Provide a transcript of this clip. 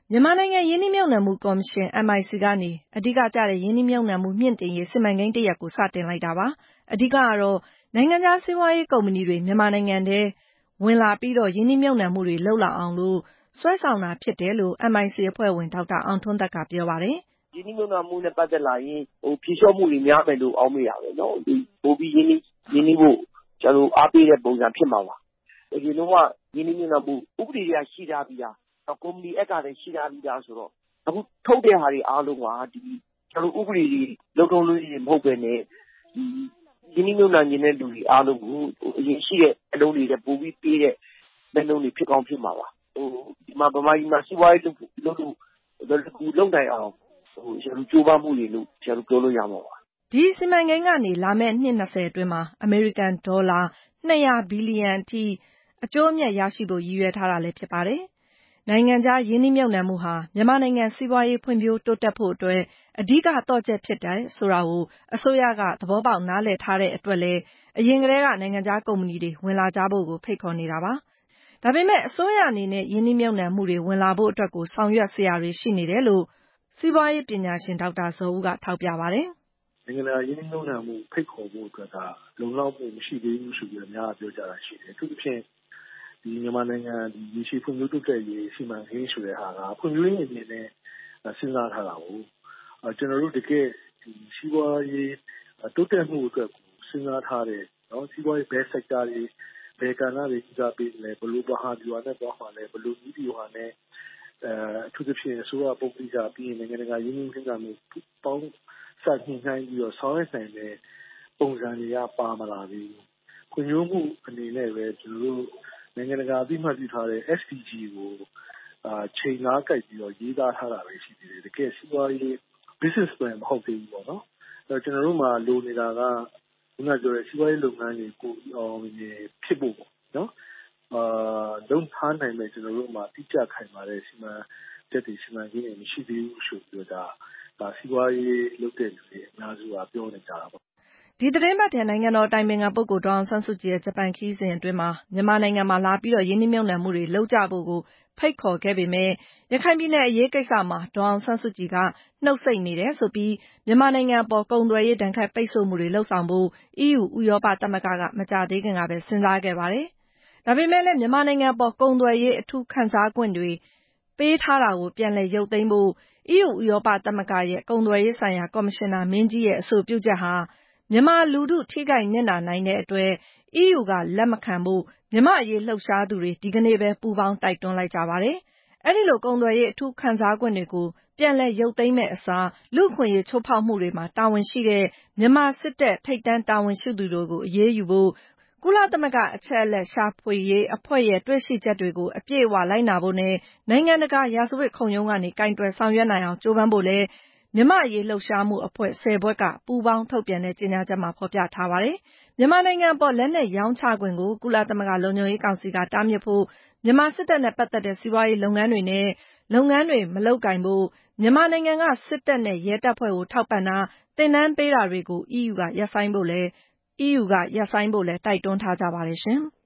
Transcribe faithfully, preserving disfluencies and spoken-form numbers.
မြန်မာနိုင်ငံရင်းနှီးမြှုပ်နှံမှုကော်မရှင် M I C ကနေအဓိကကျတဲ့ရင်းနှီးမြှုပ်နှံမှုမြှင့်တင်ရေးစီမံကိန်းတစ်ရပ်ကိုစတင်လိုက်တာပါ။အဓိကကတော့နိုင်ငံခြားစီးပွားရေးကုမ္ပဏီတွေမြန်မာနိုင်ငံထဲဝင်လာပြီးတော့ရင်းနှီးမြှုပ်နှံမှုတွေလုပ်လာအောင်လို့ဆွဲဆောင်တာဖြစ်တယ်လို့ M I C အဖွဲ့ဝင်ဒေါက်တာအောင်ထွန်းသက်ကပြောပါတယ်။ရင်းနှီးမြှုပ်နှံမှုနဲ့ပတ်သက်လာရင်ဟိုဖြေလျှော့မှုတွေများမယ်လို့အောက်မေ့ရပဲနော်ဒီပိုပြီးရင်းနှီးရင်းနှီးဖို့ကျွန်တော်အားပေးတဲ့ပုံစံဖြစ်မှာပါ။ဒီလိုကရင်းနှီးမြှုပ်နှံမှုဥပဒေတွေကရှိထားပြီးသားကုမ္ပဏီအက်ကလည်းရှိထားပြီးသားဆိုတော့အခုထုတ်တဲ့ဟာတွေအားလုံးကဒီကျွန်တော်ဥပဒေတွေလုံထုံးလို့မဟုတ်ပဲနဲ့ဒီရင်းနှီးမြှုပ်နှံနေတဲ့လူတွေအားလုံးကိုအရင်ရှိတဲ့အလုံးတွေပိုပြီးပေးတဲ့လက်လုံးတွေဖြစ်ကောင်းဖြစ်မှာပါဟိုဒီမှာဗမာပြည်မှာစီးပွားရေးလုပ်လို့လုံနိုင်အောင်ဟိုကျွန်တော်ကြိုးပမ်းမှုတွေလို့ကျွန်တော်ပြောလို့ရမှာပါဒီစီမံကိန်းကနေလာမယ့်နှစ်၂၀အတွင်းမှာအမေရိကန်ဒေါ်လာ၂၀၀ဘီလီယံအထိအကျိုးအမြတ်ရရှိဖို့ရည်ရွယ်ထားတာလည်းဖြစ်ပါတယ်နိုင်ငံခြားရင်းနှီးမြှုပ်နှံမှုဟာမြန်မာနိုင်ငံစီးပွားရေးဖွံ့ဖြိုးတိုးတက်ဖို့အတွက်အဓိကတော့ချက်ဖြစ်တယ်ဆိုတာကိုအစိုးရကသဘောပေါက်နားလည်ထားတဲ့အတွက်လည်းအရင်ကတည်းကနိုင်ငံခြားကုမ္ပဏီတွေဝင်လာကြဖို့ကိုဖိတ်ခေါ်နေတာပါ။ဒါပေမဲ့အစိုးရအနေနဲ့ရင်းနှီးမြှုပ်နှံမှုတွေဝင်လာဖို့အတွက်ကိုဆောင်ရွက်စရာတွေရှိနေတယ်လို့စီးပွားရေးပညာရှင်ဒေါက်တာဇော်ဦးကထောက်ပြပါတယ်။နိုင်ငံတကာရင်းနှီးမြှုပ်နှံမှုဖိတ်ခေါ်ဖို့အတွက်ကလုံလောက်မှုမရှိသေးဘူးဆိုပြီးအများပြောကြတာရှိတယ်။သူ့အဖြစ်ဒီမြန်မာနိုင်ငံဒီရေရှည်ဖွံ့ဖြိုးတိုးတက်ရေးစီမံကိန်းဆိုတဲ့ဟာကဖွံ့ဖြိုးရေးအနေနဲ့စဉ်းစားထားတာကိုအဲကျွန်တော်တို့တကယ်ဒီစီးပွားရေးတိုးတက်မှုအတွက်ကိုစဉ်းစားထားတဲ့နော်စီးပွားရေးဘယ် sector တွေဘယ်ကဏ္ဍတွေကြီးစားပေးလဲဘယ်လိုဘာဟာဒီဟာနဲ့သွားမှာလဲဘယ်လိုဒီဒီဟာနဲ့အဲအထူးသဖြင့်အစိုးရပုဂ္ဂလိကပြီးရင်နိုင်ငံတကာရင်းနှီးမြှုပ်နှံမှုပေါင်းစပ်ညှိနှိုင်းပြီးတော့ဆောင်ရွက်နိုင်တဲ့ပုံစံတွေကပါမလာသေးဘူးဖွံ့ဖြိုးမှုအနေနဲ့ပဲကျွန်တော်တို့နိုင်ငံတကာအသိအမှတ်ပြုထားတဲ့ S D G ကိုအာချိန်သားကိုက်ပြီးတော့ရေးသားထားတာပဲရှိသေးတယ်တကယ်စီးပွားရေး business plan မဟုတ်သေးဘူးပေါ့နော်အဲကျွန်တော်တို့မှာလိုနေတာကခုနပြောတဲ့စီးပွားရေးလုပ်ငန်းတွေကိုအောင်ဖြစ်ဖို့ပေါ့နော်အာလုံထားနိုင်မဲ့ကျွန်တော်တို့မှာတိကျခိုင်မာတဲ့စီမံချက်တွေစီမံကိန်းတွေမရှိသေးဘူးဆိုပြီးတော့ဒါဒါစီးပွားရေးလုပ်တဲ့လူတွေအများစုကပြောနေကြတာပေါ့ဒီသတင်းပတ်ထဲနိုင်ငံတော်အတိုင်ပင်ခံပုဂ္ဂိုလ်ဒေါ်အောင်ဆန်းစုကြည်ရဲ့ဂျပန်ခရီးစဉ်အတွင်းမှာမြန်မာနိုင်ငံမှာလာပြီးတော့ရင်းနှီးမြှုပ်နှံမှုတွေလုပ်ကြဖို့ကိုဖိတ်ခေါ်ခဲ့ပေမဲ့ရခိုင်ပြည်နယ်အရေးကိစ္စမှာဒေါ်အောင်ဆန်းစုကြည်ကနှုတ်ဆိတ်နေတယ်ဆိုပြီးမြန်မာနိုင်ငံအပေါ်ကုန်သွယ်ရေးဒဏ်ခတ်ပိတ်ဆို့မှုတွေလုပ်ဆောင်ဖို့ E U ဥရောပသမဂ္ဂကမကြာသေးခင်ကပဲစဉ်းစားခဲ့ပါတယ်။ဒါပေမဲ့လည်းမြန်မာနိုင်ငံအပေါ်ကုန်သွယ်ရေးအထူးခံစားခွင့်တွေပေးထားတာကိုပြန်လည်ရုပ်သိမ်းဖို့ E U ဥရောပသမဂ္ဂရဲ့ကုန်သွယ်ရေးဆိုင်ရာကော်မရှင်နာမင်းကြီးရဲ့အဆိုပြုချက်ဟာမြန်မာလူထုထိခိုက်နစ်နာနိုင်တဲ့အတွက် E U ကလက်မခံဖို့မြန်မာအရေးလှုပ်ရှားသူတွေဒီကနေ့ပဲပူးပေါင်းတိုက်တွန်းလိုက်ကြပါတယ်။အဲဒီလိုကုန်သွယ်ရေးအထူးခံစားခွင့်တွေကိုပြန်လည်ရုပ်သိမ်းမဲ့အစားလူ့အခွင့်အရေးချိုးဖောက်မှုတွေမှာတာဝန်ရှိတဲ့မြန်မာစစ်တပ်ထိပ်တန်းတာဝန်ရှိသူတွေကိုအရေးယူဖို့ကုလသမဂ္ဂအချက်အလက်ရှာဖွေရေးအဖွဲ့ရဲ့တွေ့ရှိချက်တွေကိုအပြည့်အဝလိုက်နာဖို့နဲ့နိုင်ငံတကာရာဇဝတ်ခုံရုံးကနေကင်တွယ်ဆောင်ရွက်နိုင်အောင်ကြိုးပမ်းဖို့လည်းမြန်မာ့အရေးလှုပ်ရှားမှုအဖွဲ့ဆယ်ဖွဲ့ကပူးပေါင်းထုတ်ပြန်တဲ့ကြေညာချက်မှာဖော်ပြထားပါတယ်။မြန်မာနိုင်ငံအပေါ်လက်နက်ရောင်းချခွင့်ကိုကုလသမဂ္ဂလုံခြုံရေးကောင်စီကတားမြစ်ဖို့မြန်မာစစ်တပ်နဲ့ပတ်သက်တဲ့စီးပွားရေးလုပ်ငန်းတွေနဲ့လုပ်ငန်းတွေမလုပ်ကိုင်ဖို့မြန်မာနိုင်ငံကစစ်တပ်နဲ့ရဲတပ်ဖွဲ့ကိုထောက်ပံ့တာသင်တန်းပေးတာတွေကို E U ကရပ်ဆိုင်းဖို့လည်း E U ကရပ်ဆိုင်းဖို့လည်းတိုက်တွန်းထားကြပါတယ်ရှင်။